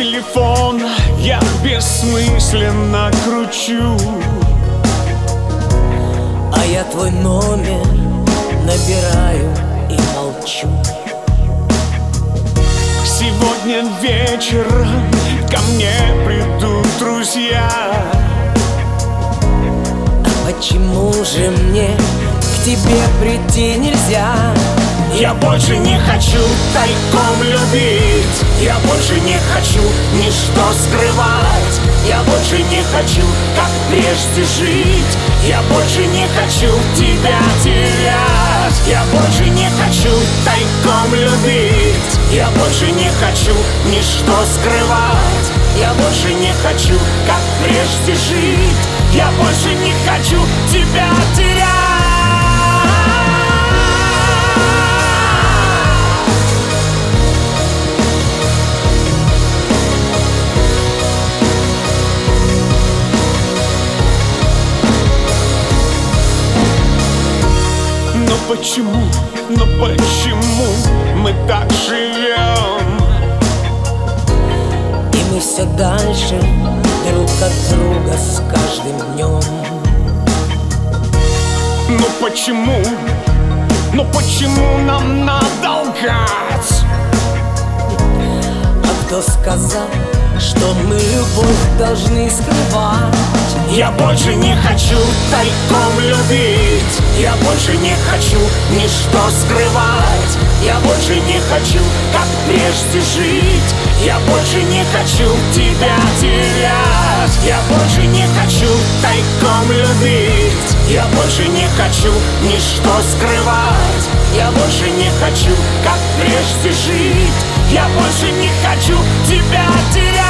телефон я бессмысленно кручу, а я твой номер набираю и молчу. Сегодня вечером ко мне придут друзья. А почему же мне к тебе прийти нельзя? Я больше не хочу тайком любить, я больше не хочу ничто скрывать, я больше не хочу, как прежде, жить, я больше не хочу тебя терять, я больше не хочу тайком любить, я больше не хочу ничто скрывать, я больше не хочу, как прежде, жить, я больше не хочу тебя терять. Но почему мы так живем? И мы все дальше друг от друга с каждым днем. Почему нам надо лгать? А кто сказал, что мы любовь должны скрывать? Я больше не хочу тайком любить, я больше не хочу ничто скрывать, я больше не хочу, как прежде, жить, я больше не хочу тебя терять, я больше не хочу тайком любить, я больше не хочу ничто скрывать, я больше не хочу, как прежде, жить, я больше не хочу тебя терять.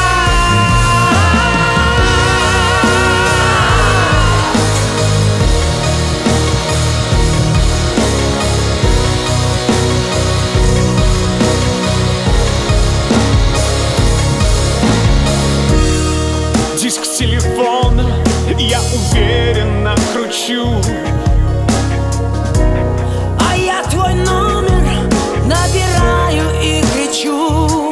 Диск телефона я уверенно кручу, а я твой номер набираю и кричу.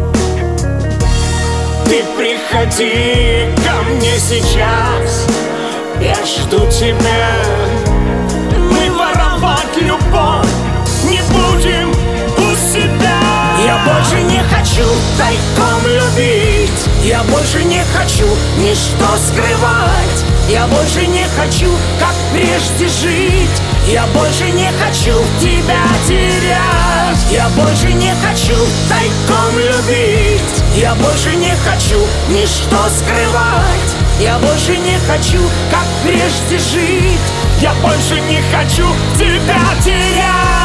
Ты приходи ко мне сейчас, я жду тебя. Мы воровать любовь не будем у себя. Я больше не хочу тайком любить, я больше не хочу ничто скрывать, я больше не хочу, как прежде, жить, я больше не хочу тебя терять, я больше не хочу тайком любить, я больше не хочу ничто скрывать, я больше не хочу, как прежде, жить, я больше не хочу тебя терять.